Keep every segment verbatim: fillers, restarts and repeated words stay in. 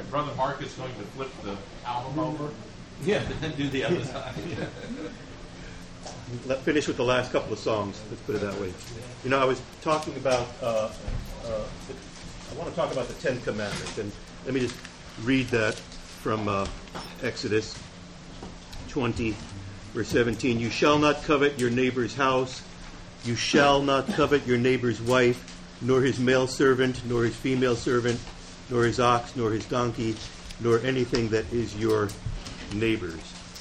Brother Mark is going to flip the album over. Yeah, and do the other side. Let finish with the last couple of songs. Let's put it that way. You know, I was talking about. Uh, uh, I want to talk about the Ten Commandments, and let me just read that from uh, Exodus twenty, verse seventeen. You shall not covet your neighbor's house. You shall not covet your neighbor's wife, nor his male servant, nor his female servant, nor his ox, nor his donkey, nor anything that is your neighbor's.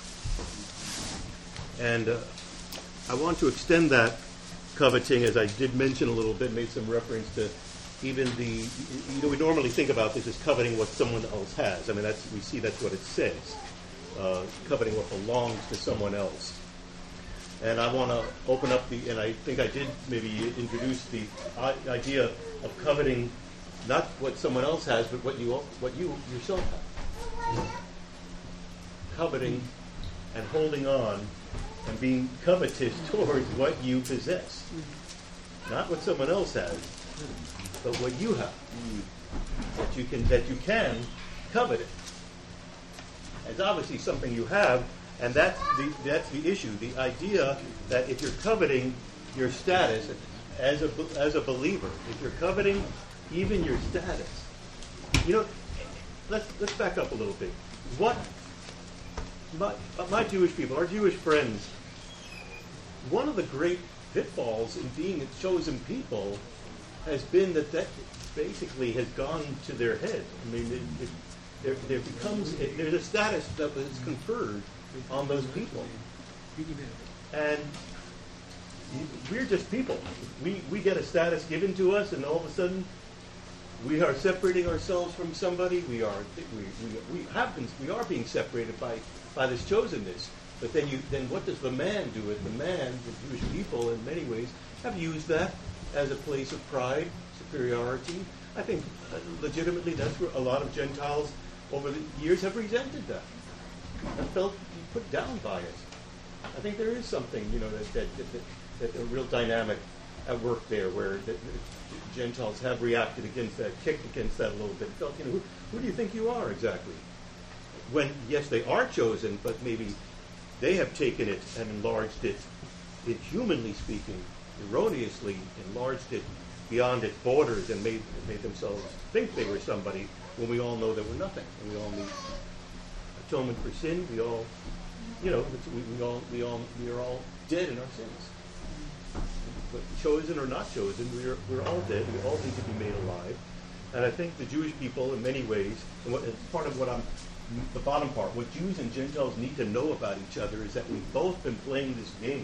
And uh, I want to extend that coveting, as I did mention a little bit, made some reference to even the, you know, we normally think about this as coveting what someone else has. I mean, that's, we see that's what it says, uh, coveting what belongs to someone else. And I want to open up the, and I think I did maybe introduce the idea of coveting not what someone else has, but what you what you yourself have. Coveting and holding on and being covetous towards what you possess. Not what someone else has, but what you have. That you can that you can covet it. It's obviously something you have. And that's the that's the issue. The idea that if you're coveting your status as a as a believer, if you're coveting even your status, you know, let's let's back up a little bit. What my my Jewish people, our Jewish friends, one of the great pitfalls in being a chosen people has been that that basically has gone to their head. I mean, it, it, there there becomes it, there's a status that was conferred on those people, and we're just people. We we get a status given to us, and all of a sudden, we are separating ourselves from somebody. We are we we, we have been we are being separated by by this chosenness. But then you then what does the man do? It the man, the Jewish people, in many ways, have used that as a place of pride, superiority. I think uh, legitimately that's where a lot of Gentiles over the years have resented that. I felt put down by it. I think there is something, you know, that that, that, that, that a real dynamic at work there, where the, the Gentiles have reacted against that, kicked against that a little bit. Felt, you know, who, who do you think you are exactly? When yes, they are chosen, but maybe they have taken it and enlarged it, it humanly speaking, erroneously enlarged it beyond its borders and made made themselves think they were somebody when we all know that we're nothing, and we all need atonement for sin. We all, you know, we, we all, we all, we are all dead in our sins. But chosen or not chosen, we are, we're all dead. We all need to be made alive. And I think the Jewish people, in many ways, and what, it's part of what I'm, the bottom part, what Jews and Gentiles need to know about each other is that we've both been playing this game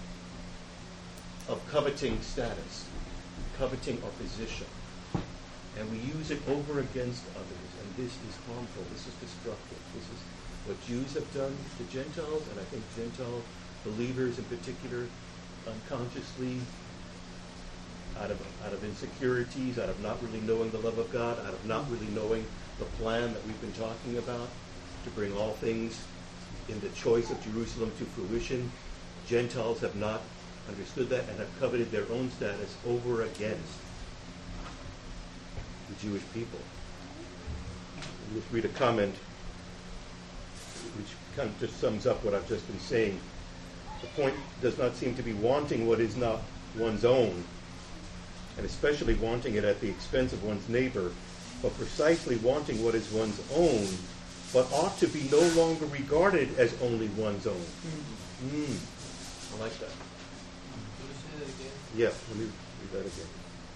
of coveting status, coveting our position, and we use it over against others. And this is harmful. This is destructive. This is what Jews have done to Gentiles, and I think Gentile believers in particular, unconsciously, out of out of insecurities, out of not really knowing the love of God, out of not really knowing the plan that we've been talking about to bring all things in the choice of Jerusalem to fruition. Gentiles have not understood that and have coveted their own status over against the Jewish people. Let's read a comment which kind of just sums up what I've just been saying. The point does not seem to be wanting what is not one's own, and especially wanting it at the expense of one's neighbor, but precisely wanting what is one's own, but ought to be no longer regarded as only one's own. Mm. Mm. I like that. Can you say that again? Yeah, let me read that again.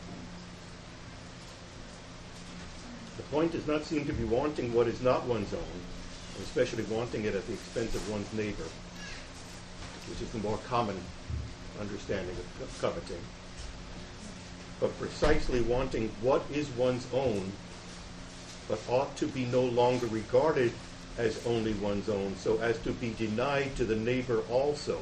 The point does not seem to be wanting what is not one's own, and especially wanting it at the expense of one's neighbor, which is the more common understanding of coveting, but precisely wanting what is one's own, but ought to be no longer regarded as only one's own, so as to be denied to the neighbor also,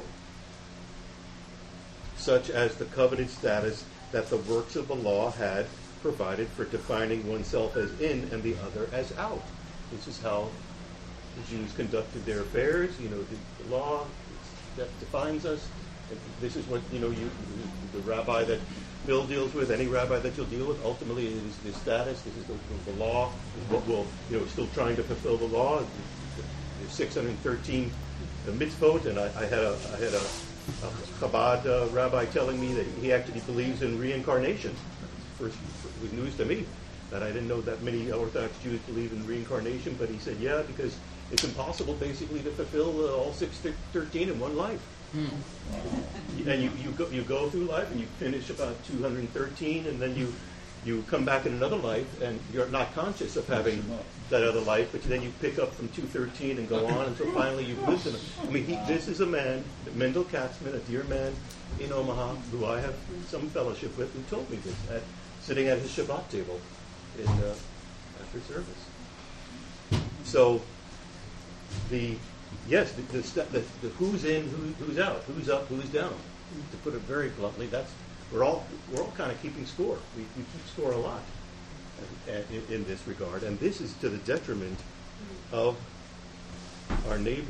such as the coveted status that the works of the law had provided for defining oneself as in and the other as out. This is how the Jews conducted their affairs. You know, the, the law that defines us. This is what, you know, you, the rabbi that Bill deals with, any rabbi that you'll deal with, ultimately it is the status, this is the, the law, what will, you know, still trying to fulfill the law. There's six hundred thirteen mitzvot, and I, I had a, I had a, a Chabad uh, rabbi telling me that he actually believes in reincarnation. First, it was news to me that I didn't know that many Orthodox Jews believe in reincarnation, but he said, yeah, because it's impossible basically to fulfill uh, all six thirteen in one life. Hmm. And you, you, go, you go through life and you finish about two hundred thirteen, and then you, you come back in another life, and you're not conscious of having that other life, but then you pick up from two thirteen and go on until finally you've lived in it. I mean, he, this is a man, Mendel Katzman, a dear man in Omaha, who I have some fellowship with, who told me this, at, sitting at his Shabbat table in uh, after service. So, the yes, the, the, the, the who's in, who, who's out, who's up, who's down. To put it very bluntly, that's we're all we're all kind of keeping score. We, we keep score a lot uh, in, in this regard, and this is to the detriment of our neighbor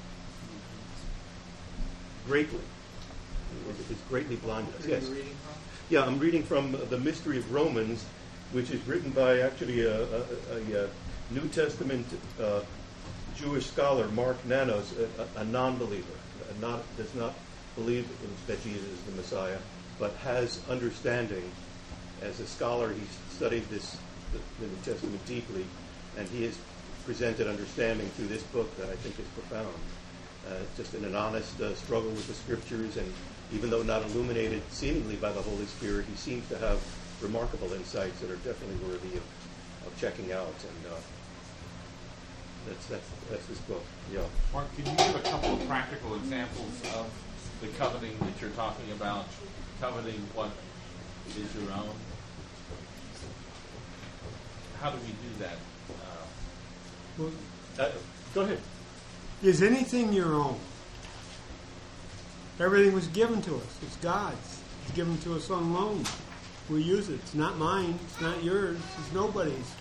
greatly. It's, it's greatly blinded us. Yes. Yeah, I'm reading from the Mystery of Romans, which is written by actually a, a, a, a New Testament uh, Jewish scholar, Mark Nanos, a, a non-believer, a not, does not believe in, that Jesus is the Messiah, but has understanding. As a scholar, he's studied this, the, the New Testament deeply, and he has presented understanding through this book that I think is profound. Uh, just in an honest uh, struggle with the Scriptures, and even though not illuminated seemingly by the Holy Spirit, he seems to have remarkable insights that are definitely worthy of, of checking out. And uh, that's, that's that's this book. Yeah. Mark, can you give a couple of practical examples of the coveting that you're talking about? Coveting what is your own? How do we do that? Uh, Well, Uh, go ahead. is anything your own? Everything was given to us. It's God's. It's given to us on loan. We use it. It's not mine. It's not yours. It's nobody's.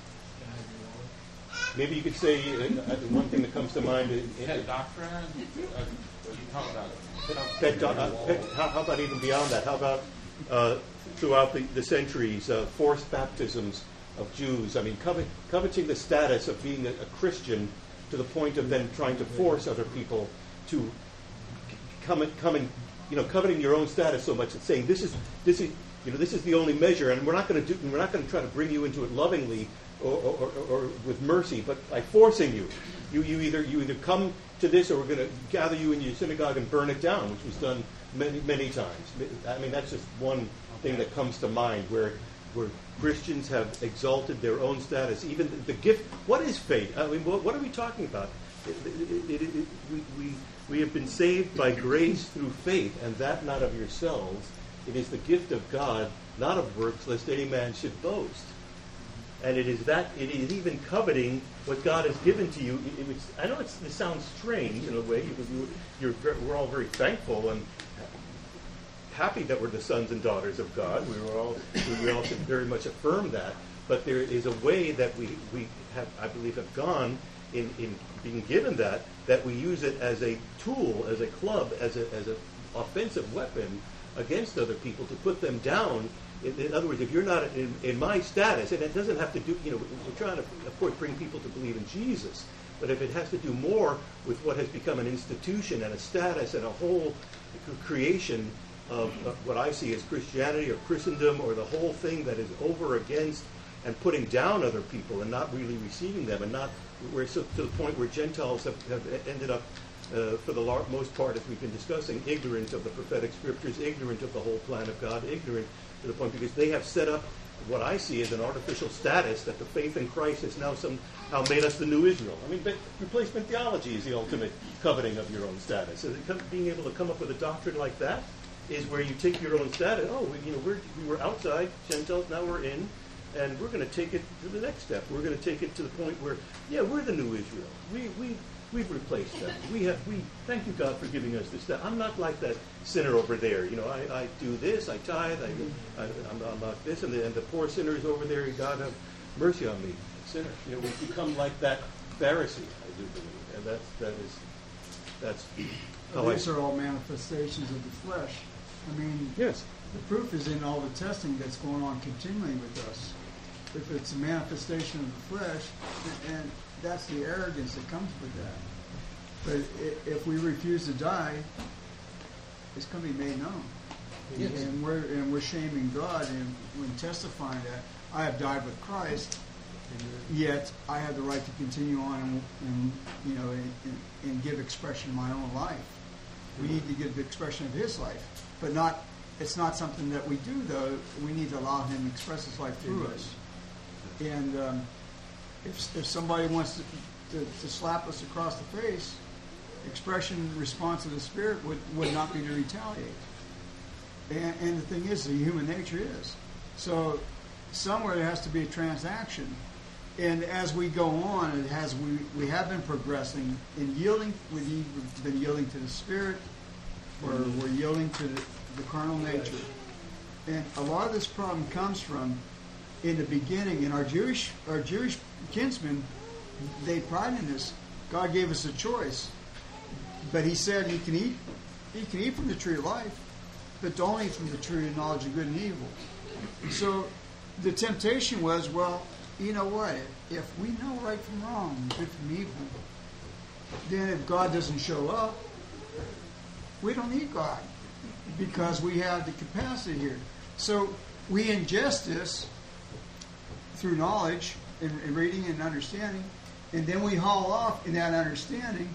Maybe you could say uh, one thing that comes to mind. Is, pet doctrine? Uh, you talk about Pet, uh, pet, how, how about even beyond that? How about uh, throughout the, the centuries, uh, forced baptisms of Jews? I mean, covet, coveting the status of being a, a Christian to the point of then trying to force other people to come and, come and, you know, coveting your own status so much and saying this is this is you know this is the only measure, and we're not going to do we're not going to try to bring you into it lovingly or, or, or, or with mercy, but by forcing you. You you either you either come to this, or we're going to gather you in your synagogue and burn it down, which was done many many times. I mean, that's just one thing that comes to mind where where Christians have exalted their own status, even the, the gift. What is faith? I mean, what, what are we talking about? It, it, it, it, we, we we have been saved by grace through faith, and that not of yourselves. It is the gift of God, not of works, lest any man should boast. And it is that, it is even coveting what God has given to you. It, it was, I know it's, it sounds strange in a way, because you, you're, we're all very thankful and happy that we're the sons and daughters of God. We were all, we all should very much affirm that. But there is a way that we, we have, I believe, have gone in, in being given that, that we use it as a tool, as a club, as a as an offensive weapon against other people to put them down. In, in other words, if you're not in, in my status, and it doesn't have to do, you know, we're trying to, of course, bring people to believe in Jesus, but if it has to do more with what has become an institution and a status and a whole creation of, of what I see as Christianity or Christendom, or the whole thing that is over against and putting down other people and not really receiving them, and not, we're so, to the point where Gentiles have, have ended up, uh, for the lar- most part, as we've been discussing, ignorant of the prophetic scriptures, ignorant of the whole plan of God, ignorant to the point because they have set up what I see as an artificial status that the faith in Christ has now somehow made us the new Israel. I mean, but replacement theology is the ultimate coveting of your own status. So being able to come up with a doctrine like that is where you take your own status. Oh, we, you know, we're, we were outside, Gentiles, now we're in. And we're going to take it to the next step. We're going to take it to the point where, yeah, we're the new Israel. We we we've replaced them. We have we thank you, God, for giving us this. That I'm not like that sinner over there. You know, I, I do this, I tithe, I, I I'm, I'm not this, and the, and the poor sinners over there. God have mercy on me, sinner. You know, we become like that Pharisee. I do believe, and that's that is that's how I. These are all manifestations of the flesh. I mean, Yes. the proof is in all the testing that's going on continually with us. If it's a manifestation of the flesh, and that's the arrogance that comes with that. But i- if we refuse to die, it's going to be made known. Yes. And we're and we're shaming God and when testifying that I have died with Christ, yet I have the right to continue on and, and you know and, and, and give expression of my own life. We need to give the expression of His life, but not. It's not something that we do though. We need to allow Him to express His life through us. And um, if if somebody wants to, to, to slap us across the face, expression response of the Spirit would, would not be to retaliate. And, and the thing is, the human nature is. So somewhere there has to be a transaction. And as we go on, and as we, we have been progressing in yielding, we've been yielding to the Spirit, or we're yielding to the, the carnal nature. And a lot of this problem comes from, in the beginning, in our Jewish our Jewish kinsmen, they pride in this. God gave us a choice, but He said you can eat, you can eat from the tree of life, but don't eat from the tree of knowledge of good and evil. So the temptation was, well, you know what? If we know right from wrong, good from evil, then if God doesn't show up, we don't need God because we have the capacity here. So we ingest this through knowledge and, and reading and understanding, and then we haul off in that understanding,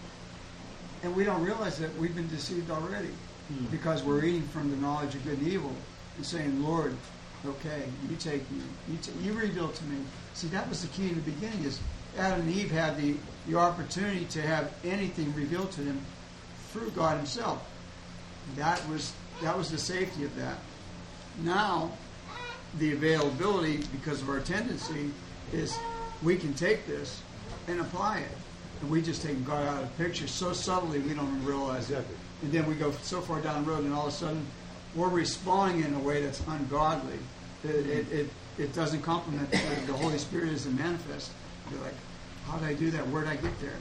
and we don't realize that we've been deceived already mm. because we're eating from the knowledge of good and evil and saying, Lord, okay, you take me, you, t- you reveal to me. See, that was the key in the beginning. Is Adam and Eve had the, the opportunity to have anything revealed to them through God Himself. That was that was the safety of that. Now, the availability, because of our tendency, is we can take this and apply it. And we just take God out of the picture so subtly we don't even realize Exactly. it. And then we go so far down the road and all of a sudden we're responding in a way that's ungodly. It, it, it, it doesn't complement the, the Holy Spirit as a manifest. You're like, how did I do that? Where did I get there?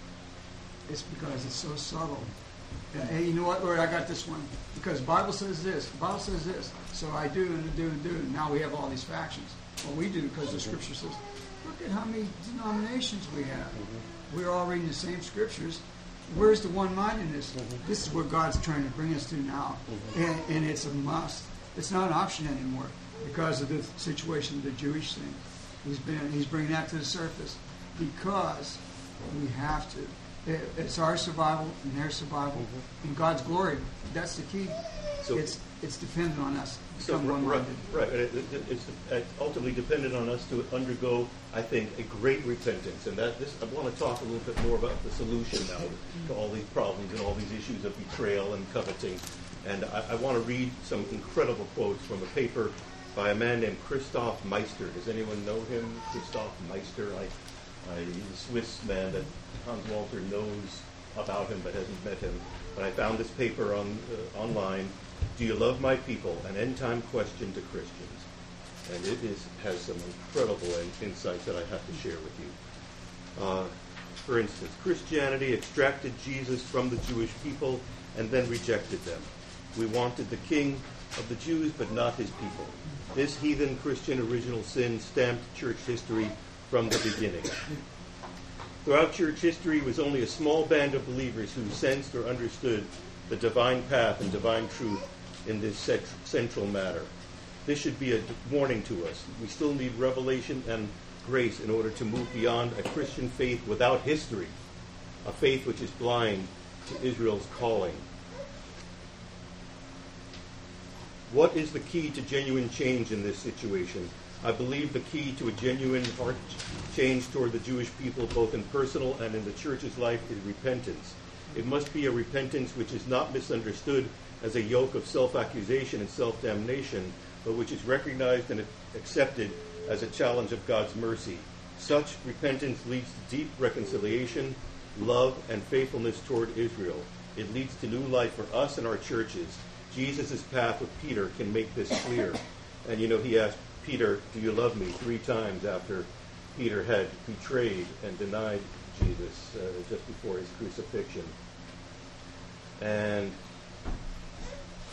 It's because it's so subtle. Yeah, hey, you know what, Lord, I got this one. Because the Bible says this, the Bible says this. So I do and do and do. And now we have all these factions. Well, we do because the Scripture says, look at how many denominations we have. Mm-hmm. We're all reading the same Scriptures. Where's the one-mindedness? Mm-hmm. This is what God's trying to bring us to now. Mm-hmm. And, and it's a must. It's not an option anymore because of the situation of the Jewish thing. He's been He's bringing that to the surface because we have to. It, it's our survival and their survival mm-hmm. and God's glory. That's the key. So it's it's dependent on us to so, become right, one-minded. right. It, it, it's ultimately dependent on us to undergo, I think, a great repentance. And that this I want to talk a little bit more about the solution now to all these problems and all these issues of betrayal and coveting. And I, I want to read some incredible quotes from a paper by a man named Christoph Meister. Does anyone know him? Christoph Meister. I, I, he's a Swiss man that Hans Walter knows about him but hasn't met him. But I found this paper on uh, online. Do you love my people? An end-time question to Christians. And it is has some incredible insights that I have to share with you. Uh, for instance, Christianity extracted Jesus from the Jewish people and then rejected them. We wanted the king of the Jews, but not his people. This heathen Christian original sin stamped church history from the beginning. Throughout church history, it was only a small band of believers who sensed or understood the divine path and divine truth in this cent- central matter. This should be a warning to us. We still need revelation and grace in order to move beyond a Christian faith without history, a faith which is blind to Israel's calling. What is the key to genuine change in this situation? I believe the key to a genuine heart change toward the Jewish people, both in personal and in the church's life, is repentance. It must be a repentance which is not misunderstood as a yoke of self-accusation and self-damnation, but which is recognized and accepted as a challenge of God's mercy. Such repentance leads to deep reconciliation, love, and faithfulness toward Israel. It leads to new life for us and our churches. Jesus' path with Peter can make this clear. And you know, he asked Peter, do you love me? Three times after Peter had betrayed and denied Jesus uh, just before his crucifixion. And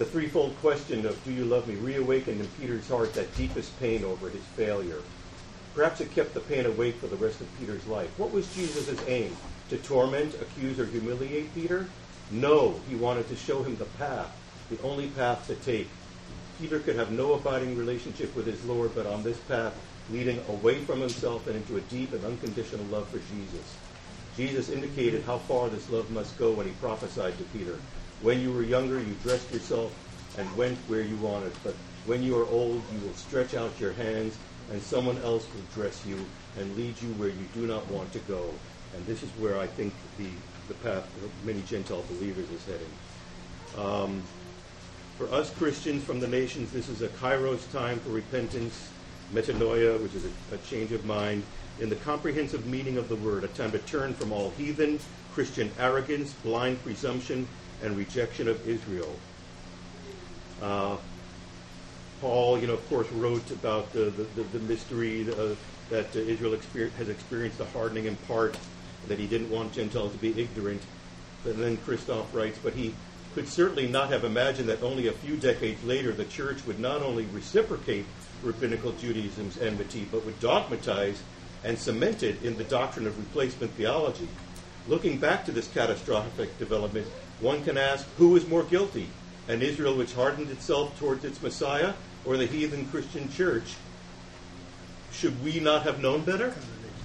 The threefold question of do you love me reawakened in Peter's heart that deepest pain over his failure. Perhaps it kept the pain awake for the rest of Peter's life. What was Jesus' aim? To torment, accuse, or humiliate Peter? No, he wanted to show him the path, the only path to take. Peter could have no abiding relationship with his Lord, but on this path, leading away from himself and into a deep and unconditional love for Jesus. Jesus indicated how far this love must go when he prophesied to Peter. When you were younger, you dressed yourself and went where you wanted, but when you are old, you will stretch out your hands, and someone else will dress you and lead you where you do not want to go. And this is where I think the, the path of many Gentile believers is heading. Um, for us Christians from the nations, this is a kairos time for repentance, metanoia, which is a, a change of mind, in the comprehensive meaning of the word, a time to turn from all heathen, Christian arrogance, blind presumption, and rejection of Israel. Uh, Paul, you know, of course, wrote about uh, the, the, the mystery uh, that uh, Israel exper- has experienced, the hardening in part, that he didn't want Gentiles to be ignorant. But then Christoph writes, but he could certainly not have imagined that only a few decades later the church would not only reciprocate rabbinical Judaism's enmity, but would dogmatize and cement it in the doctrine of replacement theology. Looking back to this catastrophic development, one can ask, who is more guilty? An Israel which hardened itself towards its Messiah, or the heathen Christian church? Should we not have known better?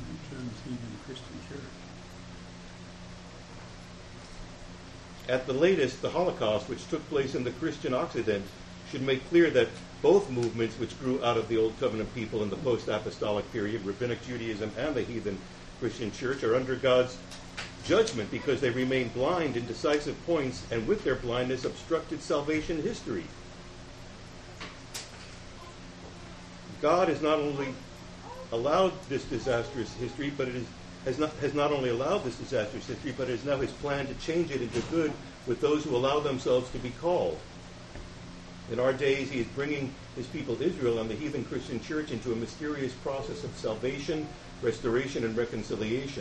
At the latest, the Holocaust, which took place in the Christian Occident, should make clear that both movements which grew out of the Old Covenant people in the post-apostolic period, Rabbinic Judaism and the heathen Christian church, are under God's judgment because they remained blind in decisive points and with their blindness obstructed salvation history. God has not only allowed this disastrous history, but it is, has, not, has not only allowed this disastrous history, but it is now his plan to change it into good with those who allow themselves to be called. In our days, he is bringing his people Israel and the heathen Christian church into a mysterious process of salvation, restoration, and reconciliation.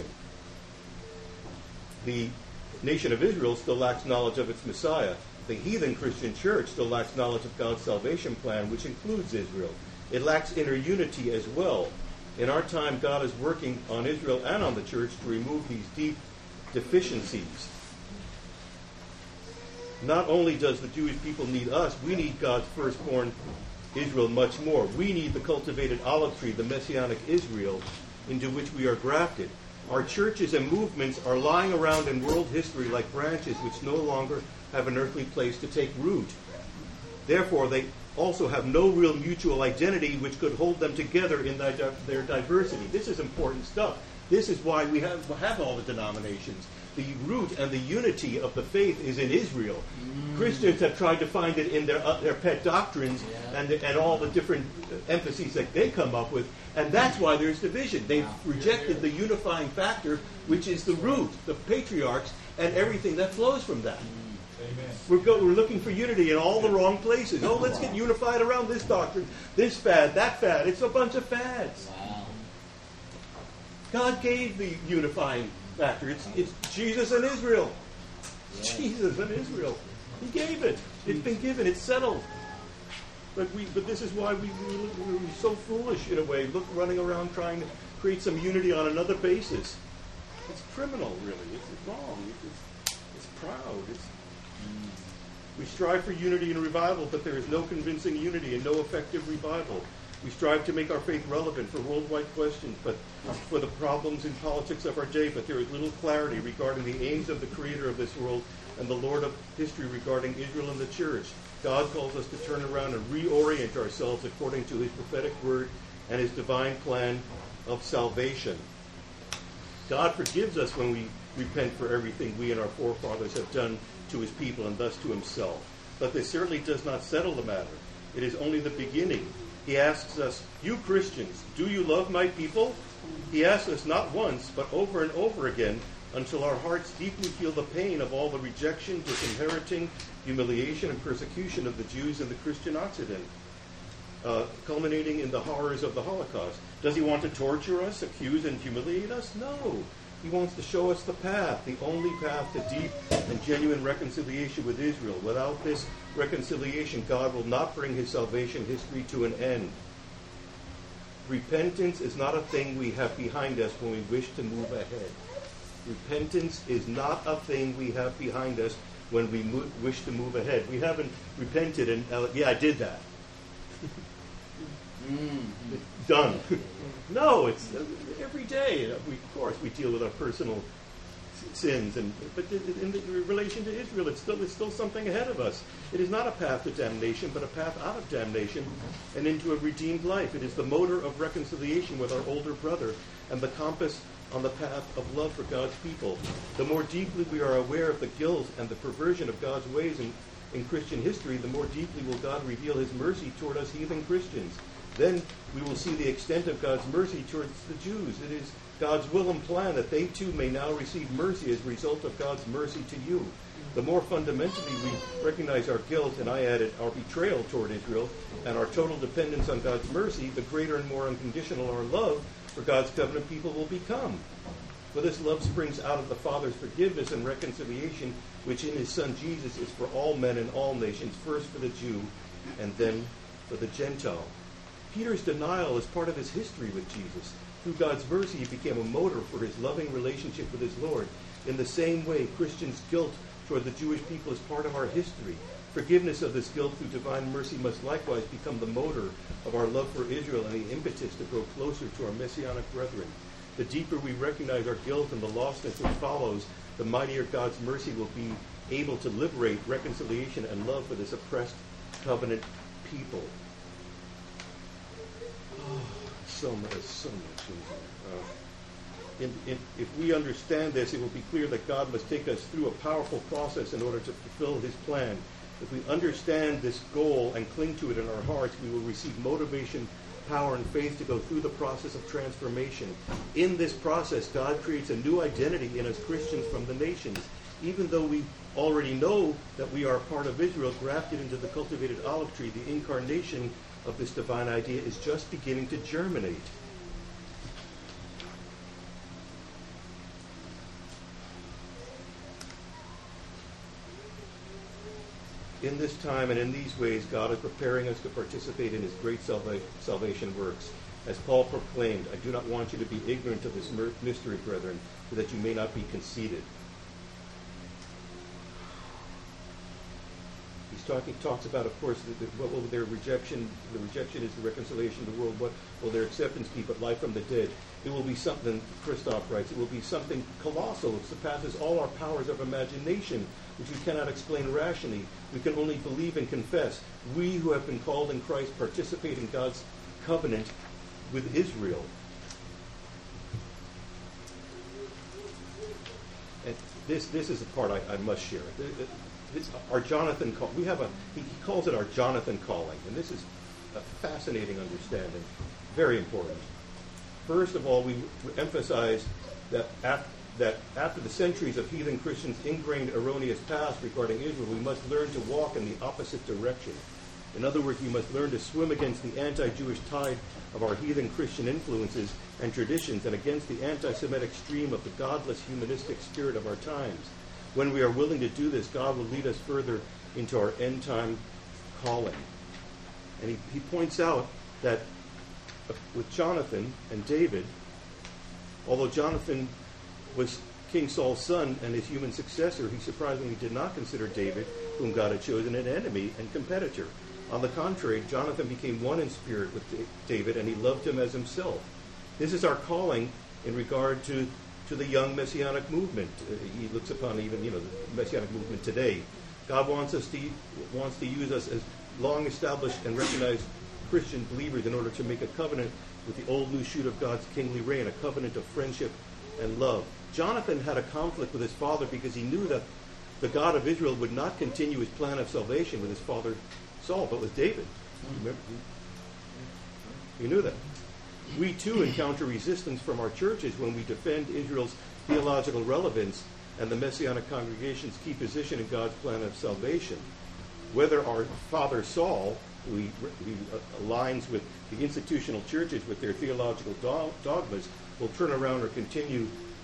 The nation of Israel still lacks knowledge of its Messiah. The heathen Christian church still lacks knowledge of God's salvation plan, which includes Israel. It lacks inner unity as well. In our time, God is working on Israel and on the church to remove these deep deficiencies. Not only does the Jewish people need us, we need God's firstborn Israel much more. We need the cultivated olive tree, the messianic Israel, into which we are grafted. Our churches and movements are lying around in world history like branches which no longer have an earthly place to take root. Therefore, they also have no real mutual identity which could hold them together in their diversity. This is important stuff. This is why we have, have all the denominations. The root and the unity of the faith is in Israel. Mm. Christians have tried to find it in their uh, their pet doctrines yeah. and the, and all the different emphases that they come up with, and that's why there's division. They've wow. rejected the unifying factor, which is the root, the patriarchs, and everything that flows from that. Amen. We're, go, we're looking for unity in all the wrong places. Oh, let's get unified around this doctrine, this fad, that fad. It's a bunch of fads. Wow. God gave the unifying factor. It's, it's Jesus and Israel. It's Jesus and Israel. He gave it. It's been given. It's settled. But we. But this is why we, we, we're so foolish in a way. Look, running around trying to create some unity on another basis. It's criminal, really. It's wrong. It's, it's proud. It's, we strive for unity and revival, but there is no convincing unity and no effective revival. We strive to make our faith relevant for worldwide questions, but for the problems in politics of our day, but there is little clarity regarding the aims of the Creator of this world and the Lord of history regarding Israel and the church. God calls us to turn around and reorient ourselves according to his prophetic word and his divine plan of salvation. God forgives us when we repent for everything we and our forefathers have done to his people and thus to himself. But this certainly does not settle the matter. It is only the beginning. He asks us, you Christians, do you love my people? He asks us not once, but over and over again, until our hearts deeply feel the pain of all the rejection, disinheriting, humiliation, and persecution of the Jews in the Christian Occident, uh, culminating in the horrors of the Holocaust. Does he want to torture us, accuse, and humiliate us? No. He wants to show us the path, the only path to deep and genuine reconciliation with Israel. Without this reconciliation, God will not bring his salvation history to an end. Repentance is not a thing we have behind us when we wish to move ahead. Repentance is not a thing we have behind us when we mo- wish to move ahead. We haven't repented and, uh, yeah, I did that. Mm-hmm. Done. No, it's uh, every day. Uh, we, of course, we deal with our personal s- sins, and but in, in, in relation to Israel, it's still it's still something ahead of us. It is not a path to damnation, but a path out of damnation and into a redeemed life. It is the motor of reconciliation with our older brother and the compass on the path of love for God's people. The more deeply we are aware of the guilt and the perversion of God's ways in, in Christian history, the more deeply will God reveal his mercy toward us heathen Christians. Then we will see the extent of God's mercy towards the Jews. It is God's will and plan that they too may now receive mercy as a result of God's mercy to you. The more fundamentally we recognize our guilt, and I added our betrayal toward Israel, and our total dependence on God's mercy, the greater and more unconditional our love for God's covenant people will become. For this love springs out of the Father's forgiveness and reconciliation, which in his Son Jesus is for all men and all nations, first for the Jew and then for the Gentile. Peter's denial is part of his history with Jesus. Through God's mercy, he became a motor for his loving relationship with his Lord. In the same way, Christians' guilt toward the Jewish people is part of our history. Forgiveness of this guilt through divine mercy must likewise become the motor of our love for Israel and the impetus to grow closer to our Messianic brethren. The deeper we recognize our guilt and the lostness which follows, the mightier God's mercy will be able to liberate reconciliation and love for this oppressed covenant people. Oh, so much, so much in here. Uh, in, in, if we understand this, it will be clear that God must take us through a powerful process in order to fulfill his plan. If we understand this goal and cling to it in our hearts, we will receive motivation, power, and faith to go through the process of transformation. In this process, God creates a new identity in us Christians from the nations. Even though we already know that we are a part of Israel, grafted into the cultivated olive tree, the incarnation of this divine idea is just beginning to germinate. In this time and in these ways, God is preparing us to participate in his great salva- salvation works. As Paul proclaimed, I do not want you to be ignorant of this mystery, brethren, so that you may not be conceited. He's talking, talks about, of course, the, the, what will their rejection, the rejection is the reconciliation of the world. What will their acceptance be but life from the dead? It will be something, Christoph writes, it will be something colossal. It surpasses all our powers of imagination, which we cannot explain rationally. We can only believe and confess. We who have been called in Christ participate in God's covenant with Israel. And this, this is the part I, I must share. This, our Jonathan call, we have a, he, he calls it our Jonathan calling, and this is a fascinating understanding, very important. First of all, we emphasize that after, that after the centuries of heathen Christians' ingrained erroneous past regarding Israel, we must learn to walk in the opposite direction. In other words, we must learn to swim against the anti-Jewish tide of our heathen Christian influences and traditions and against the anti-Semitic stream of the godless humanistic spirit of our times. When we are willing to do this, God will lead us further into our end-time calling. And he, he points out that with Jonathan and David, although Jonathan was King Saul's son and his human successor, he surprisingly did not consider David, whom God had chosen, an enemy and competitor. On the contrary, Jonathan became one in spirit with David, and he loved him as himself. This is our calling in regard to to the young Messianic movement. Uh, he looks upon even, you know, the Messianic movement today. God wants us to wants to use us as long-established and recognized Christian believers in order to make a covenant with the old new shoot of God's kingly reign, a covenant of friendship and love. Jonathan had a conflict with his father because he knew that the God of Israel would not continue his plan of salvation with his father Saul, but with David. Remember? He knew that. We too encounter resistance from our churches when we defend Israel's theological relevance and the Messianic congregation's key position in God's plan of salvation. Whether our father Saul, who, he, who aligns with the institutional churches with their theological do- dogmas, will turn around or continue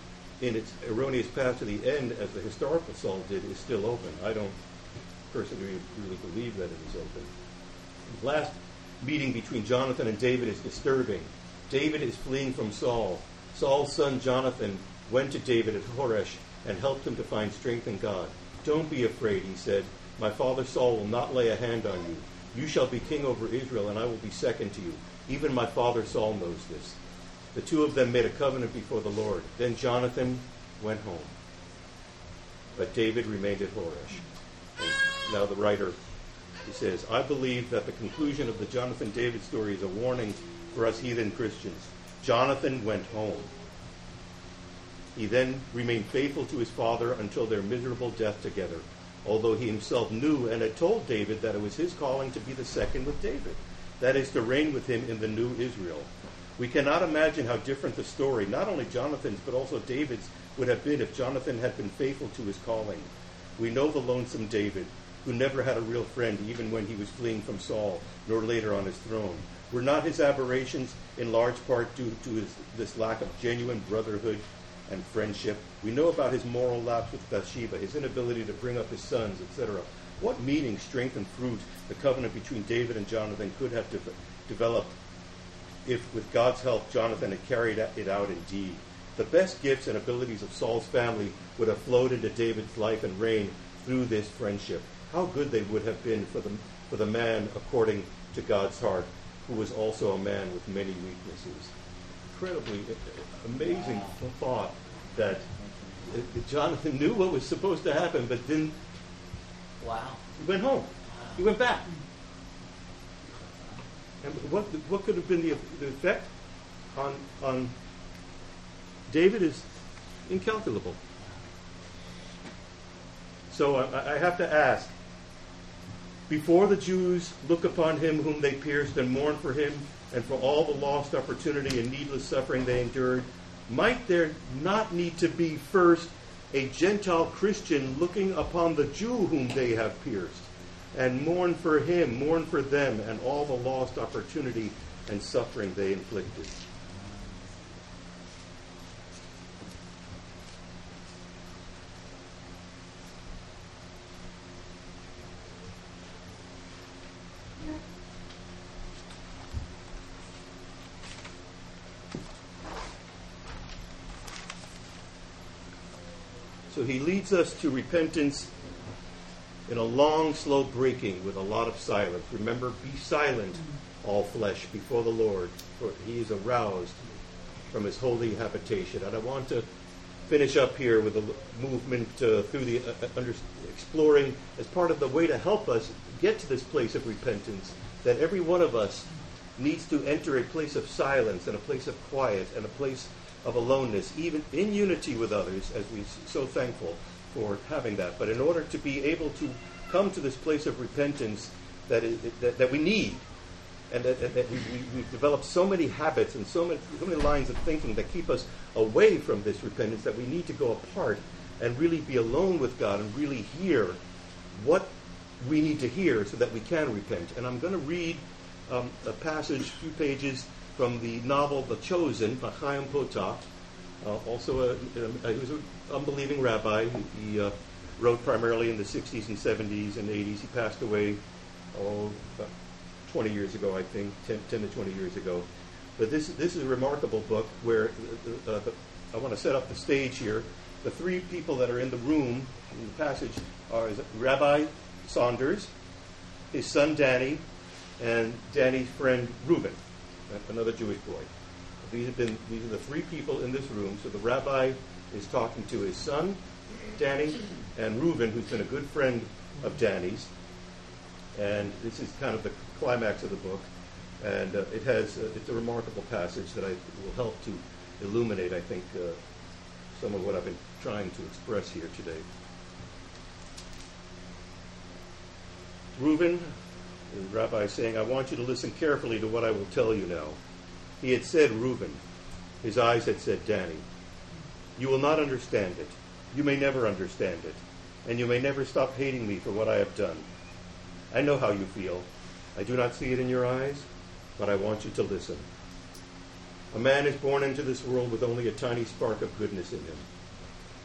in its erroneous path to the end, as the historical Saul did, is still open. I don't personally really believe that it is open. The last meeting between Jonathan and David is disturbing. David is fleeing from Saul. Saul's son Jonathan went to David at Horesh and helped him to find strength in God. "Don't be afraid," he said. "My father Saul will not lay a hand on you. You shall be king over Israel, and I will be second to you. Even my father Saul knows this." The two of them made a covenant before the Lord. Then Jonathan went home, but David remained at Horesh. And now the writer, he says, "I believe that the conclusion of the Jonathan-David story is a warning for us heathen Christians. Jonathan went home. He then remained faithful to his father until their miserable death together, although he himself knew and had told David that it was his calling to be the second with David, that is, to reign with him in the new Israel. We cannot imagine how different the story, not only Jonathan's, but also David's, would have been if Jonathan had been faithful to his calling. We know the lonesome David, who never had a real friend even when he was fleeing from Saul, nor later on his throne. Were not his aberrations in large part due to his, this lack of genuine brotherhood and friendship? We know about his moral lapse with Bathsheba, his inability to bring up his sons, et cetera. What meaning, strength, and fruit the covenant between David and Jonathan could have de- developed if, with God's help, Jonathan had carried it out in deed. The best gifts and abilities of Saul's family would have flowed into David's life and reign through this friendship. How good they would have been for the, for the man according to God's heart, who was also a man with many weaknesses." Incredibly amazing thought that Jonathan knew what was supposed to happen, but didn't. Wow. He went home. He went back. And what what could have been the, the effect on on David is incalculable. So I, I have to ask, before the Jews look upon him whom they pierced and mourn for him and for all the lost opportunity and needless suffering they endured, might there not need to be first a Gentile Christian looking upon the Jew whom they have pierced and mourn for him, mourn for them, and all the lost opportunity and suffering they inflicted? So he leads us to repentance in a long, slow breaking with a lot of silence. Remember, be silent, all flesh, before the Lord, for he is aroused from his holy habitation. And I want to finish up here with a movement uh, through the uh, under, exploring as part of the way to help us get to this place of repentance, that every one of us needs to enter a place of silence and a place of quiet and a place of aloneness, even in unity with others, as we're so thankful for having that. But in order to be able to come to this place of repentance that it, that, that we need, and that, that we, we, we've developed so many habits and so many, so many lines of thinking that keep us away from this repentance, that we need to go apart and really be alone with God and really hear what we need to hear so that we can repent. And I'm going to read um, a passage, a few pages, from the novel The Chosen by Chaim Potok, uh, also a, a, he was an unbelieving rabbi. He, he uh, wrote primarily in the sixties and seventies and eighties. He passed away, oh, about twenty years ago, I think, ten, ten to twenty years ago. But this, this is a remarkable book where uh, the, I want to set up the stage here. The three people that are in the room in the passage are Rabbi Saunders, his son Danny, and Danny's friend Reuben, another Jewish boy. These have been these are the three people in this room. So the rabbi is talking to his son, Danny, and Reuben, who's been a good friend of Danny's. And this is kind of the climax of the book. And uh, it has uh, it's a remarkable passage that I will help to illuminate, I think, uh, some of what I've been trying to express here today. Reuben, the rabbi is saying, "I want you to listen carefully to what I will tell you now." He had said Reuben. His eyes had said Danny. "You will not understand it. You may never understand it. And you may never stop hating me for what I have done. I know how you feel. I do not see it in your eyes, but I want you to listen. A man is born into this world with only a tiny spark of goodness in him.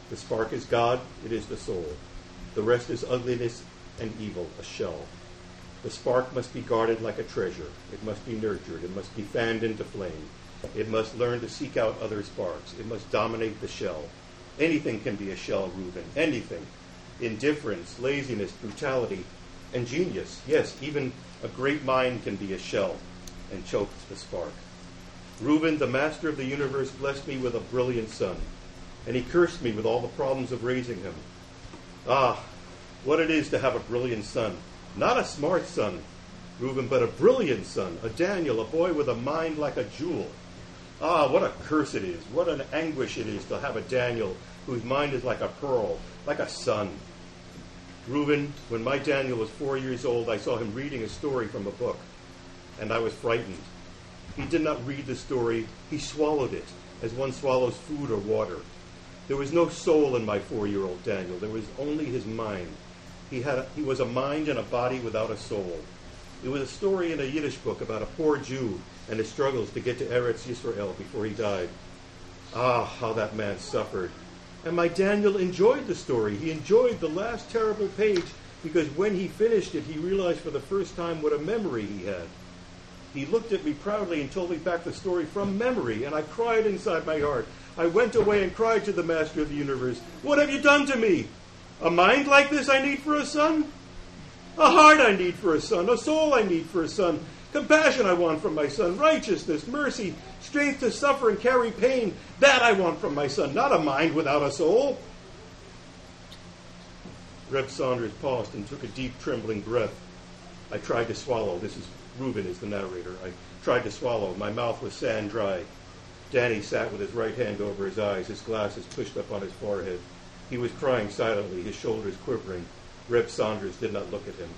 The spark is God, it is the soul. The rest is ugliness and evil, a shell. The spark must be guarded like a treasure. It must be nurtured. It must be fanned into flame. It must learn to seek out other sparks. It must dominate the shell. Anything can be a shell, Reuben. Anything. Indifference, laziness, brutality, and genius. Yes, even a great mind can be a shell and choke the spark. Reuben, the master of the universe, blessed me with a brilliant son, and he cursed me with all the problems of raising him. Ah, what it is to have a brilliant son. Not a smart son, Reuben, but a brilliant son, a Daniel, a boy with a mind like a jewel. Ah, what a curse it is, what an anguish it is to have a Daniel whose mind is like a pearl, like a sun. Reuben, when my Daniel was four years old, I saw him reading a story from a book, and I was frightened. He did not read the story, he swallowed it, as one swallows food or water. There was no soul in my four-year-old Daniel, there was only his mind. He had a, he was a mind and a body without a soul. It was a story in a Yiddish book about a poor Jew and his struggles to get to Eretz Yisrael before he died. Ah, how that man suffered. And my Daniel enjoyed the story. He enjoyed the last terrible page because when he finished it, he realized for the first time what a memory he had. He looked at me proudly and told me back the story from memory, and I cried inside my heart. I went away and cried to the Master of the universe, "What have you done to me? A mind like this I need for a son? A heart I need for a son, a soul I need for a son, compassion I want from my son, righteousness, mercy, strength to suffer and carry pain, that I want from my son, not a mind without a soul." Reb Saunders paused and took a deep, trembling breath. I tried to swallow. This is Reuben is the narrator. I tried to swallow. My mouth was sand dry. Danny sat with his right hand over his eyes, his glasses pushed up on his forehead. He was crying silently, his shoulders quivering. Reb Saunders did not look at him.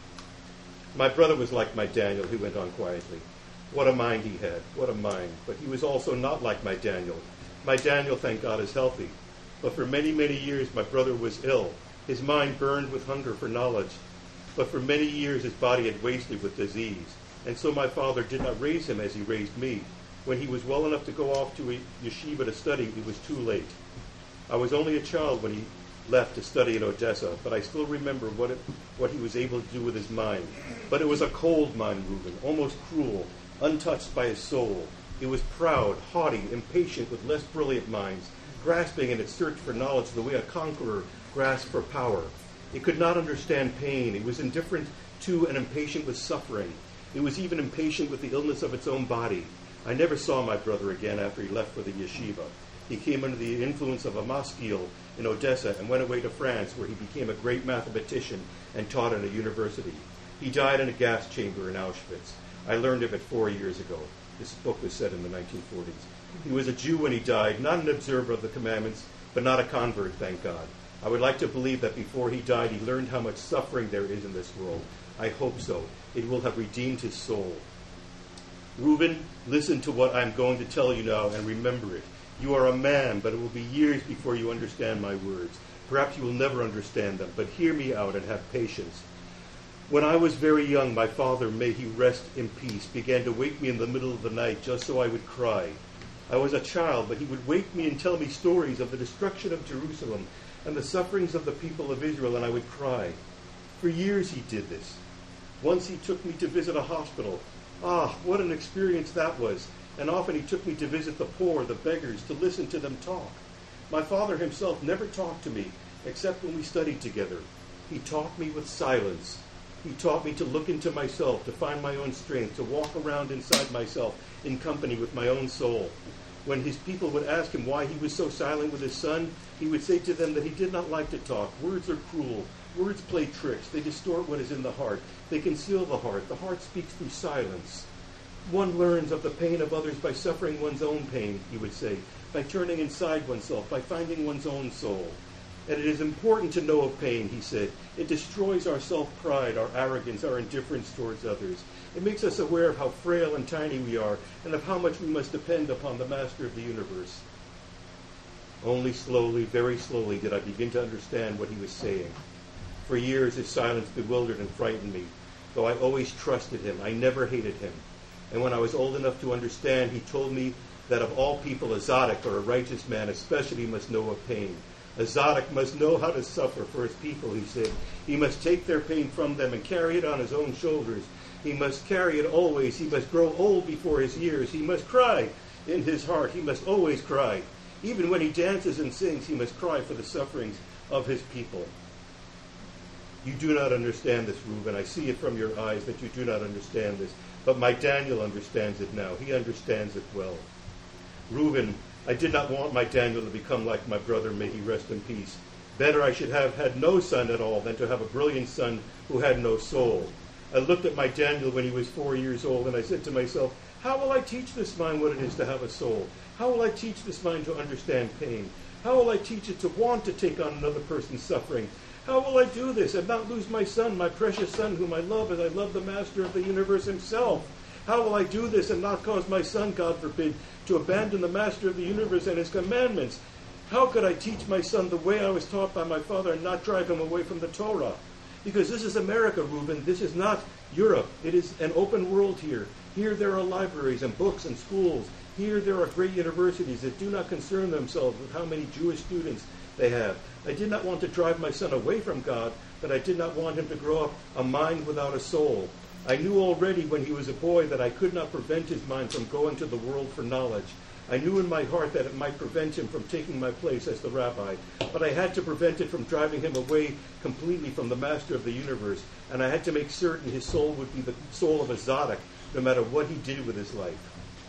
My brother was like my Daniel, he went on quietly. What a mind he had, what a mind. But he was also not like my Daniel. My Daniel, thank God, is healthy. But for many, many years, my brother was ill. His mind burned with hunger for knowledge. But for many years, his body had wasted with disease. And so my father did not raise him as he raised me. When he was well enough to go off to a yeshiva to study, it was too late. I was only a child when he left to study in Odessa, but I still remember what it, what he was able to do with his mind. But it was a cold mind, Reuben, almost cruel, untouched by his soul. It was proud, haughty, impatient with less brilliant minds, grasping in its search for knowledge the way a conqueror grasps for power. It could not understand pain. It was indifferent to and impatient with suffering. It was even impatient with the illness of its own body. I never saw my brother again after he left for the yeshiva. He came under the influence of a maskil in Odessa and went away to France, where he became a great mathematician and taught at a university. He died in a gas chamber in Auschwitz. I learned of it four years ago. This book was set in the nineteen forties. He was a Jew when he died, not an observer of the commandments, but not a convert, thank God. I would like to believe that before he died, he learned how much suffering there is in this world. I hope so. It will have redeemed his soul. Reuben, listen to what I'm going to tell you now and remember it. You are a man, but it will be years before you understand my words. Perhaps you will never understand them, but hear me out and have patience. When I was very young, my father, may he rest in peace, began to wake me in the middle of the night just so I would cry. I was a child, but he would wake me and tell me stories of the destruction of Jerusalem and the sufferings of the people of Israel, and I would cry. For years he did this. Once he took me to visit a hospital. Ah, what an experience that was. And often he took me to visit the poor, the beggars, to listen to them talk. My father himself never talked to me, except when we studied together. He taught me with silence. He taught me to look into myself, to find my own strength, to walk around inside myself in company with my own soul. When his people would ask him why he was so silent with his son, he would say to them that he did not like to talk. Words are cruel. Words play tricks. They distort what is in the heart. They conceal the heart. The heart speaks through silence. One learns of the pain of others by suffering one's own pain, he would say, by turning inside oneself, by finding one's own soul. And it is important to know of pain, he said. It destroys our self-pride, our arrogance, our indifference towards others. It makes us aware of how frail and tiny we are, and of how much we must depend upon the Master of the universe. Only slowly, very slowly, did I begin to understand what he was saying. For years his silence bewildered and frightened me. Though I always trusted him, I never hated him. And when I was old enough to understand, he told me that of all people, a tzaddik, or a righteous man, especially must know of pain. A Zadok must know how to suffer for his people, he said. He must take their pain from them and carry it on his own shoulders. He must carry it always. He must grow old before his years. He must cry in his heart. He must always cry. Even when he dances and sings, he must cry for the sufferings of his people. You do not understand this, Reuben. I see it from your eyes that you do not understand this. But my Daniel understands it now. He understands it well. Reuben, I did not want my Daniel to become like my brother. May he rest in peace. Better I should have had no son at all than to have a brilliant son who had no soul. I looked at my Daniel when he was four years old, and I said to myself, how will I teach this mind what it is to have a soul? How will I teach this mind to understand pain? How will I teach it to want to take on another person's suffering? How will I do this and not lose my son, my precious son, whom I love as I love the master of the universe himself? How will I do this and not cause my son, God forbid, to abandon the master of the universe and his commandments? How could I teach my son the way I was taught by my father and not drive him away from the Torah? Because this is America, Reuben. This is not Europe. It is an open world here. Here there are libraries and books and schools. Here there are great universities that do not concern themselves with how many Jewish students they have. I did not want to drive my son away from God, but I did not want him to grow up a mind without a soul. I knew already when he was a boy that I could not prevent his mind from going to the world for knowledge. I knew in my heart that it might prevent him from taking my place as the rabbi, but I had to prevent it from driving him away completely from the master of the universe, and I had to make certain his soul would be the soul of a Zadok, no matter what he did with his life.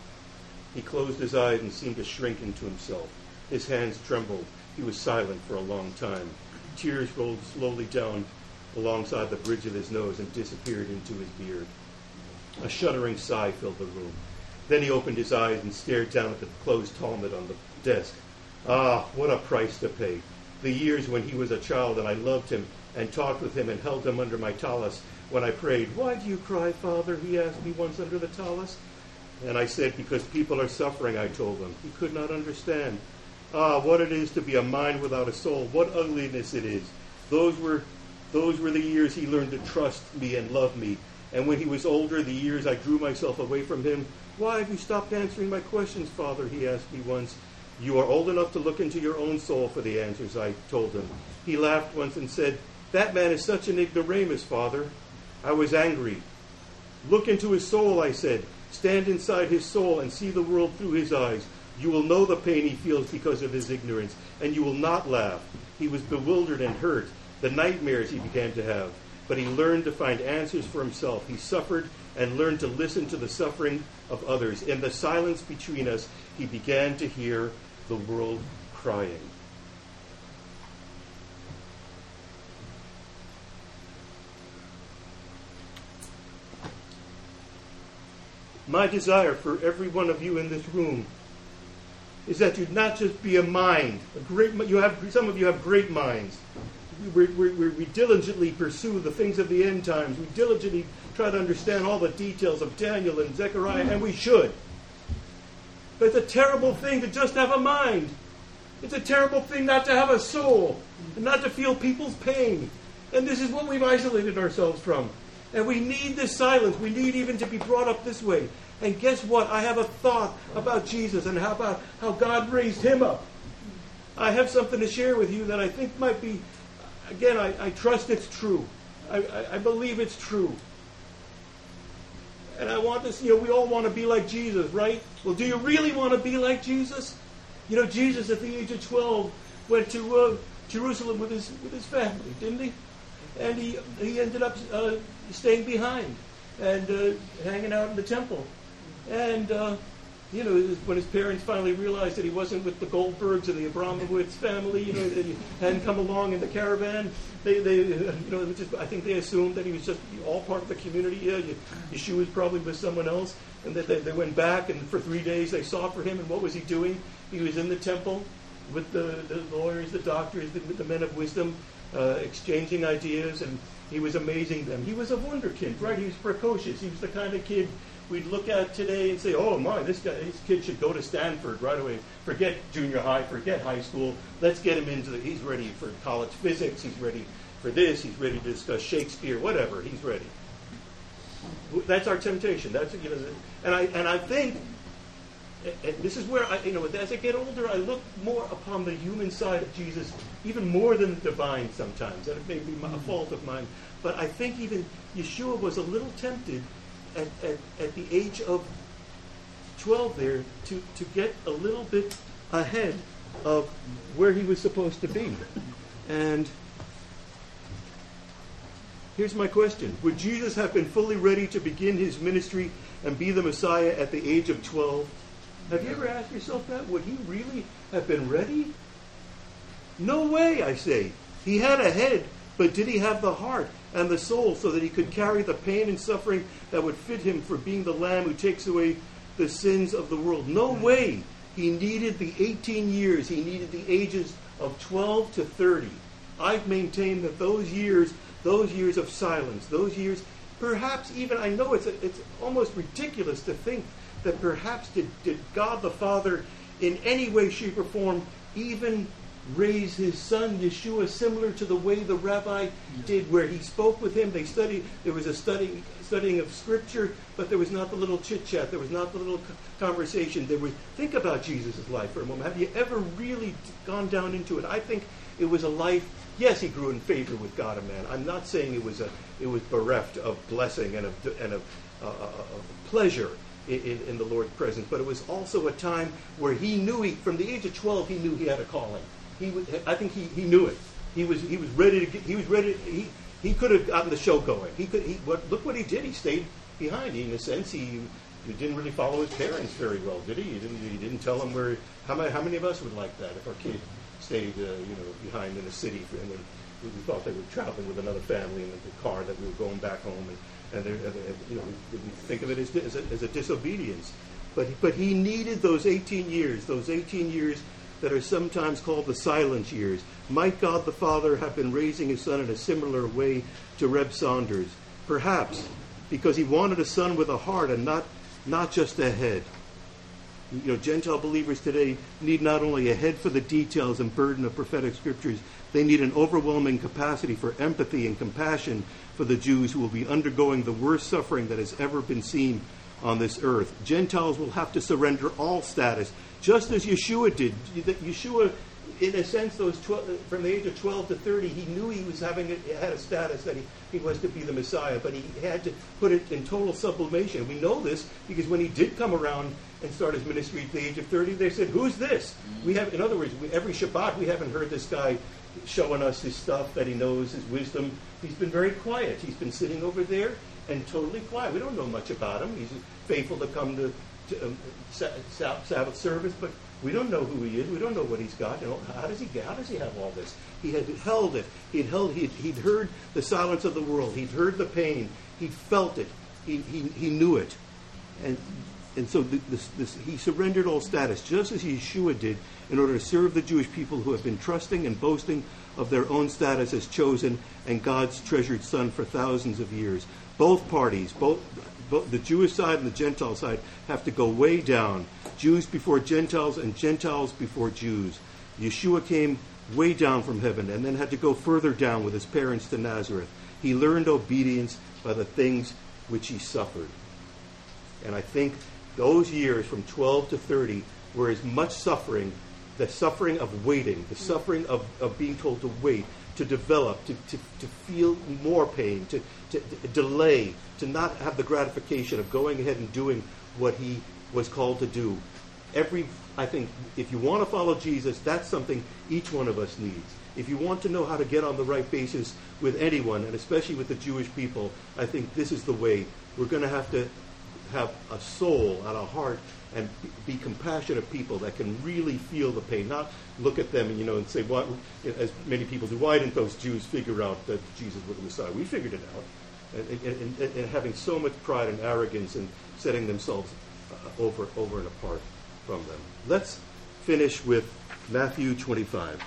He closed his eyes and seemed to shrink into himself. His hands trembled. He was silent for a long time. Tears rolled slowly down alongside the bridge of his nose and disappeared into his beard. A shuddering sigh filled the room. Then he opened his eyes and stared down at the closed Talmud on the desk. Ah, what a price to pay. The years when he was a child and I loved him and talked with him and held him under my tallis when I prayed. Why do you cry, Father? He asked me once under the tallis. And I said, because people are suffering, I told him. He could not understand. Ah, what it is to be a mind without a soul. What ugliness it is. Those were, those were the years he learned to trust me and love me. And when he was older, the years I drew myself away from him. Why have you stopped answering my questions, Father? He asked me once. You are old enough to look into your own soul for the answers, I told him. He laughed once and said, that man is such an ignoramus, Father. I was angry. Look into his soul, I said. Stand inside his soul and see the world through his eyes. You will know the pain he feels because of his ignorance, and you will not laugh. He was bewildered and hurt, the nightmares he began to have. But he learned to find answers for himself. He suffered and learned to listen to the suffering of others. In the silence between us, he began to hear the world crying. My desire for every one of you in this room is that you not just be a mind. A great, you have some of you have great minds. We, we, we, we diligently pursue the things of the end times. We diligently try to understand all the details of Daniel and Zechariah, and we should. But it's a terrible thing to just have a mind. It's a terrible thing not to have a soul and not to feel people's pain. And this is what we've isolated ourselves from. And we need this silence. We need even to be brought up this way. And guess what? I have a thought about Jesus and how about how God raised him up. I have something to share with you that I think might be, again, I, I trust it's true. I, I, I believe it's true. And I want this, you know, we all want to be like Jesus, right? Well, do you really want to be like Jesus? You know, Jesus at the age of twelve went to uh, Jerusalem with his with his family, didn't he? And he he ended up uh, staying behind and uh, hanging out in the temple. And, uh, you know, when his parents finally realized that he wasn't with the Goldbergs and the Abramowitz family, you know, that he hadn't come along in the caravan, they, they you know, just, I think they assumed that he was just all part of the community. Yeah, Yeshua was probably with someone else. And that they, they went back, and for three days they sought for him. And what was he doing? He was in the temple with the, the lawyers, the doctors, the, the men of wisdom, uh, exchanging ideas, and he was amazing them. He was a wunderkind, right? He was precocious. He was the kind of kid we'd look at today and say, oh my, this guy, this kid should go to Stanford right away. Forget junior high, forget high school. Let's get him into the, he's ready for college physics. He's ready for this. He's ready to discuss Shakespeare, whatever. He's ready. That's our temptation. That's, you know, and I and I think, and this is where I, you know, as I get older, I look more upon the human side of Jesus even more than the divine sometimes. That may be a fault of mine. But I think even Yeshua was a little tempted at, at, at the age of twelve there to, to get a little bit ahead of where he was supposed to be. And here's my question. Would Jesus have been fully ready to begin his ministry and be the Messiah at the age of twelve? Have you ever asked yourself that? Would he really have been ready? No way, I say. He had a head, but did he have the heart and the soul so that he could carry the pain and suffering that would fit him for being the Lamb who takes away the sins of the world? No way. He needed the eighteen years. He needed the ages of twelve to thirty. I've maintained that those years, those years of silence, those years, perhaps even, I know it's a, it's almost ridiculous to think that perhaps did, did God the Father in any way, shape, or form even raise his son Yeshua similar to the way the rabbi did, where he spoke with him. They studied. There was a study, studying of Scripture, but there was not the little chit chat. There was not the little conversation. There was. Think about Jesus' life for a moment. Have you ever really gone down into it? I think it was a life. Yes, he grew in favor with God and man. I'm not saying it was a. It was bereft of blessing and of and of, uh, of pleasure in, in, in the Lord's presence, but it was also a time where he knew he, from the age of twelve, he knew he had a calling. He was, I think he, he knew it. He was he was ready to get, he was ready. He he could have gotten the show going. He could. He what, look what he did. He stayed behind. He, in a sense, he, he didn't really follow his parents very well, did he? He didn't. He didn't tell them where. How many how many of us would like that if our kid stayed uh, you know behind in a city and then we thought they were traveling with another family in the car that we were going back home and and, and, and you know we, we think of it as as a, as a disobedience. But but he needed those eighteen years. Those eighteen years. That are sometimes called the silent years. Might God the Father have been raising his son in a similar way to Reb Saunders? Perhaps, because he wanted a son with a heart and not, not just a head. You know, Gentile believers today need not only a head for the details and burden of prophetic scriptures, they need an overwhelming capacity for empathy and compassion for the Jews who will be undergoing the worst suffering that has ever been seen on this earth. Gentiles will have to surrender all status, just as Yeshua did. Yeshua, in a sense, those twelve, from the age of twelve to thirty, he knew he was having a, had a status that he, he was to be the Messiah, but he had to put it in total sublimation. We know this because when he did come around and start his ministry at the age of thirty, they said, "Who's this?" We have, in other words, we, every Shabbat we haven't heard this guy showing us his stuff that he knows, his wisdom. He's been very quiet. He's been sitting over there and totally quiet. We don't know much about him. He's faithful to come to, to um, Sabbath service, but we don't know who he is. We don't know what he's got. You know, how does he get? How does he have all this? He had held it. He'd held. He'd, he'd heard the silence of the world. He'd heard the pain. He felt it. He he, he knew it, and and so this, this he surrendered all status, just as Yeshua did, in order to serve the Jewish people who have been trusting and boasting of their own status as chosen and God's treasured son for thousands of years. Both parties, both, both the Jewish side and the Gentile side, have to go way down. Jews before Gentiles and Gentiles before Jews. Yeshua came way down from heaven and then had to go further down with his parents to Nazareth. He learned obedience by the things which he suffered. And I think those years from twelve to thirty were as much suffering, the suffering of waiting, the suffering of, of being told to wait, to develop, to, to, to feel more pain, to, to, to delay, to not have the gratification of going ahead and doing what he was called to do. Every, I think, if you want to follow Jesus, that's something each one of us needs. If you want to know how to get on the right basis with anyone, and especially with the Jewish people, I think this is the way. We're going to have to have a soul and a heart and be compassionate people that can really feel the pain, not look at them and, you know, and say, "What?" As many people do, why didn't those Jews figure out that Jesus was the Messiah? We figured it out. And, and, and, and having so much pride and arrogance and setting themselves uh, over, over and apart from them. Let's finish with Matthew twenty-five.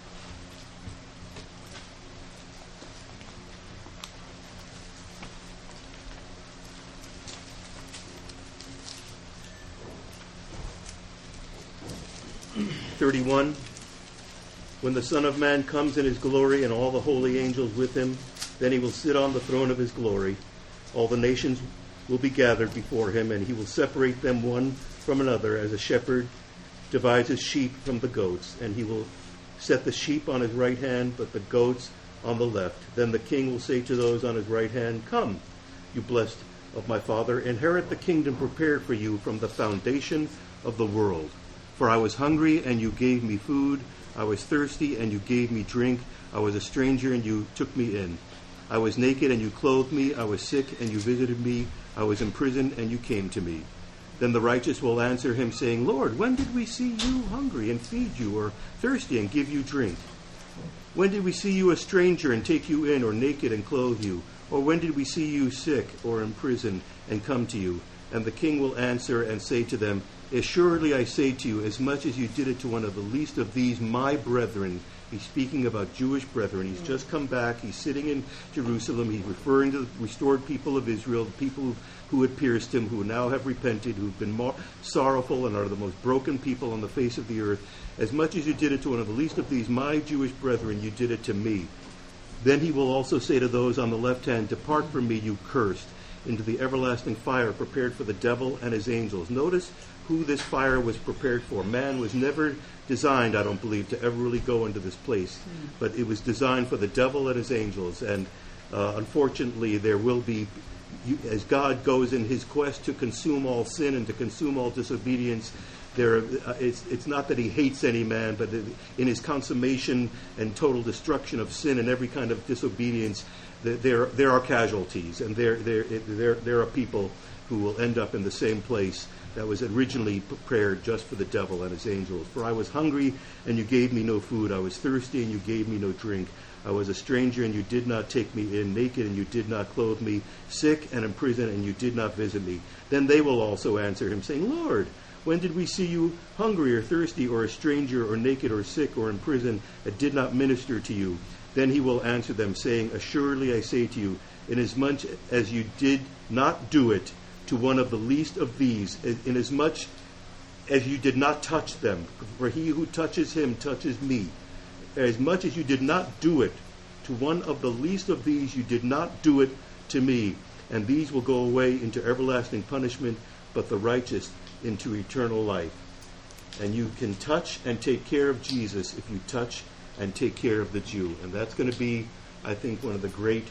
thirty-one. When the Son of Man comes in his glory and all the holy angels with him, then he will sit on the throne of his glory. All the nations will be gathered before him, and he will separate them one from another as a shepherd divides his sheep from the goats, and he will set the sheep on his right hand, but the goats on the left. Then the king will say to those on his right hand, Come, you blessed of my Father, inherit the kingdom prepared for you from the foundation of the world. For I was hungry, and you gave me food. I was thirsty, and you gave me drink. I was a stranger, and you took me in. I was naked, and you clothed me. I was sick, and you visited me. I was in prison, and you came to me. Then the righteous will answer him, saying, Lord, when did we see you hungry and feed you, or thirsty and give you drink? When did we see you a stranger and take you in, or naked and clothe you? Or when did we see you sick or in prison and come to you? And the king will answer and say to them, Assuredly I say to you, as much as you did it to one of the least of these my brethren. He's speaking about Jewish brethren. He's just come back. He's sitting in Jerusalem. He's referring to the restored people of Israel, the people who, who had pierced him, who now have repented, who've been more sorrowful and are the most broken people on the face of the earth. As much as you did it to one of the least of these my Jewish brethren, you did it to me. Then he will also say to those on the left hand, Depart from me, you cursed, into the everlasting fire prepared for the devil and his angels. Notice who this fire was prepared for. Man was never designed, I don't believe, to ever really go into this place. But it was designed for the devil and his angels. And uh, unfortunately, there will be, as God goes in his quest to consume all sin and to consume all disobedience, There, uh, it's, it's not that he hates any man, but in his consummation and total destruction of sin and every kind of disobedience, there there are casualties, and there there there there are people who will end up in the same place that was originally prepared just for the devil and his angels. For I was hungry, and you gave me no food. I was thirsty, and you gave me no drink. I was a stranger, and you did not take me in. Naked, and you did not clothe me. Sick and in prison, and you did not visit me. Then they will also answer him, saying, Lord, when did we see you hungry or thirsty or a stranger or naked or sick or in prison and did not minister to you? Then he will answer them, saying, Assuredly I say to you, inasmuch as you did not do it to one of the least of these, inasmuch as you did not touch them, for he who touches him touches me. As much as you did not do it to one of the least of these, you did not do it to me. And these will go away into everlasting punishment, but the righteous into eternal life. And you can touch and take care of Jesus if you touch and take care of the Jew. And that's going to be, I think, one of the great,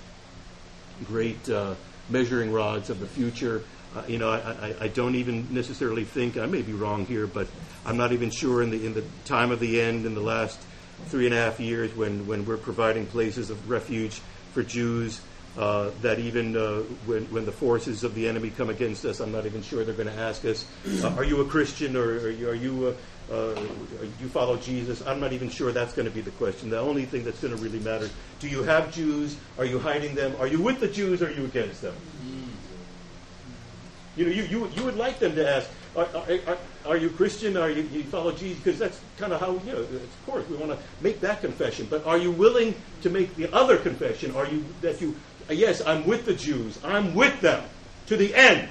great uh, measuring rods of the future. Uh, you know, I, I, I don't even necessarily think, I may be wrong here, but I'm not even sure in the in the time of the end, in the last three and a half years when, when we're providing places of refuge for Jews, Uh, that even uh, when, when the forces of the enemy come against us, I'm not even sure they're going to ask us, uh, are you a Christian or are you, are you, uh, uh, do you follow Jesus? I'm not even sure that's going to be the question. The only thing that's going to really matter, do you have Jews? Are you hiding them? Are you with the Jews or are you against them? You know, you, you, you would like them to ask, are, are, are, are you Christian? Are you, you follow Jesus? Because that's kind of how, you know, of course, we want to make that confession. But are you willing to make the other confession? Are you, that you, yes, I'm with the Jews. I'm with them to the end.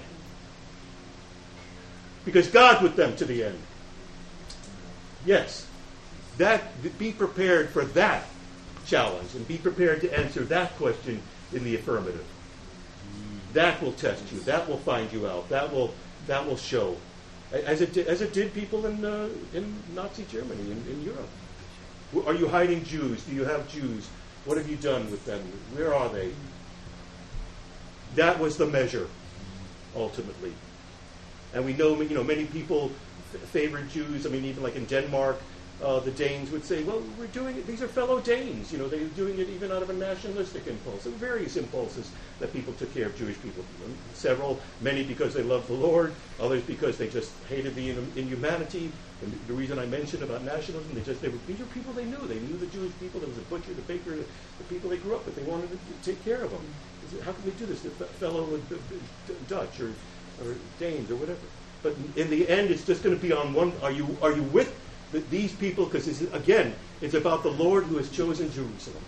Because God's with them to the end. Yes. That, be prepared for that challenge and be prepared to answer that question in the affirmative. That will test you. That will find you out. That will that will show. As it did, as it did people in uh, in Nazi Germany, in, in Europe. Are you hiding Jews? Do you have Jews? What have you done with them? Where are they? That was the measure, ultimately. And we know, you know, many people f- favored Jews. I mean, even like in Denmark, uh, the Danes would say, well, we're doing it. These are fellow Danes. You know, they're doing it even out of a nationalistic impulse. There were various impulses that people took care of Jewish people. Several, many because they loved the Lord, others because they just hated the in- inhumanity. And the reason I mentioned about nationalism, they just, they were, these are people they knew. They knew the Jewish people. There was a butcher, the baker, the, the people they grew up with. They wanted to take care of them. How can we do this? The fellow Dutch or, or Danes or whatever. But in the end, it's just going to be on one. Are you are you with the, these people? Because again, it's about the Lord who has chosen Jerusalem.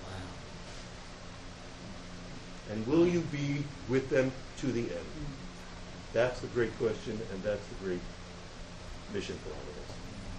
And will you be with them to the end? That's the great question, and that's the great mission for all of us.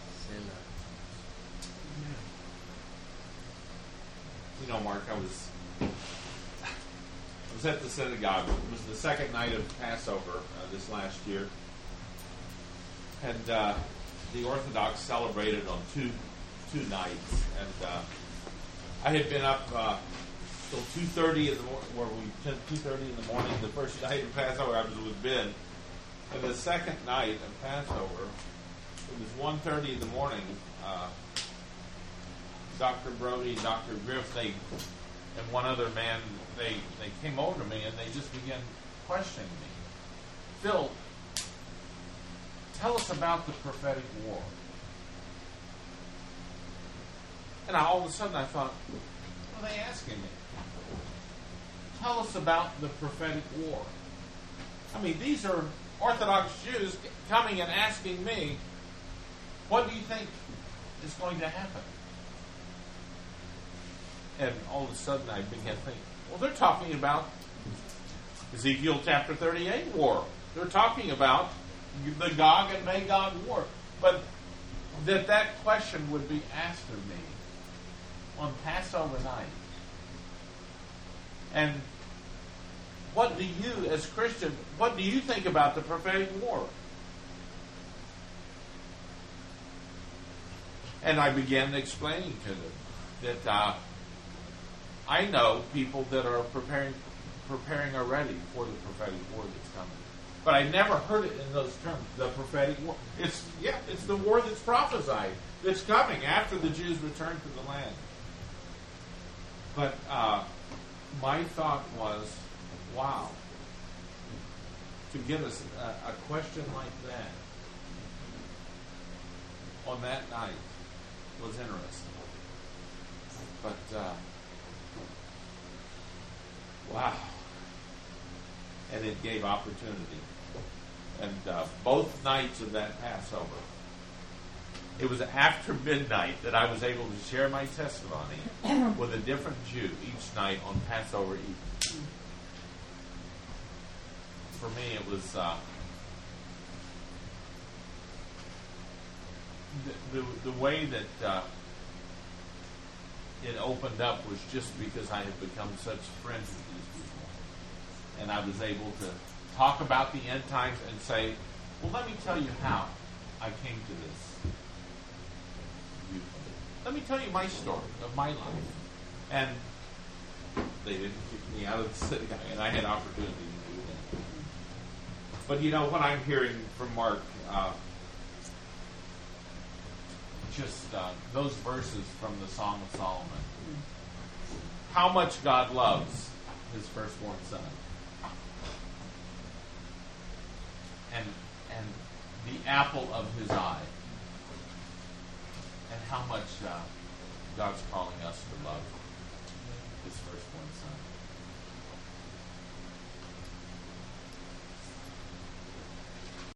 You know, Mark, I was. I was at the synagogue. It was the second night of Passover uh, this last year. And uh, the Orthodox celebrated on two two nights, and uh, I had been up uh, till two thirty in the morning, where we two thirty in the morning. The first night of Passover, I was with Ben, and the second night of Passover, it was one thirty in the morning. Uh, Doctor Brody, Doctor Griff, they and one other man, they they came over to me and they just began questioning me. Phil, tell us about the prophetic war. And I, all of a sudden I thought, what are they asking me? Tell us about the prophetic war. I mean, these are Orthodox Jews coming and asking me, what do you think is going to happen? And all of a sudden I began thinking, well, they're talking about Ezekiel chapter thirty-eight war. They're talking about the Gog and Magog war. But that that question would be asked of me on Passover night. And what do you, as Christian, what do you think about the prophetic war? And I began explaining to them that uh, I know people that are preparing preparing already for the prophetic war that's coming. But I never heard it in those terms, the prophetic war. It's yeah, it's the war that's prophesied, that's coming after the Jews return to the land. But uh, my thought was, wow, to give us a, a question like that on that night was interesting. But uh, wow. And it gave opportunity. And uh, both nights of that Passover, it was after midnight that I was able to share my testimony with a different Jew each night on Passover Eve. For me, it was uh, the, the, the way that uh, it opened up was just because I had become such friends with these people. And I was able to talk about the end times and say, well, let me tell you how I came to this. Let me tell you my story of my life. And they didn't kick me out of the synagogue, and I had opportunity to do that. But you know, what I'm hearing from Mark, uh, just uh, those verses from the Song of Solomon. How much God loves his firstborn son. And and the apple of his eye, and how much uh, God's calling us to love his firstborn son.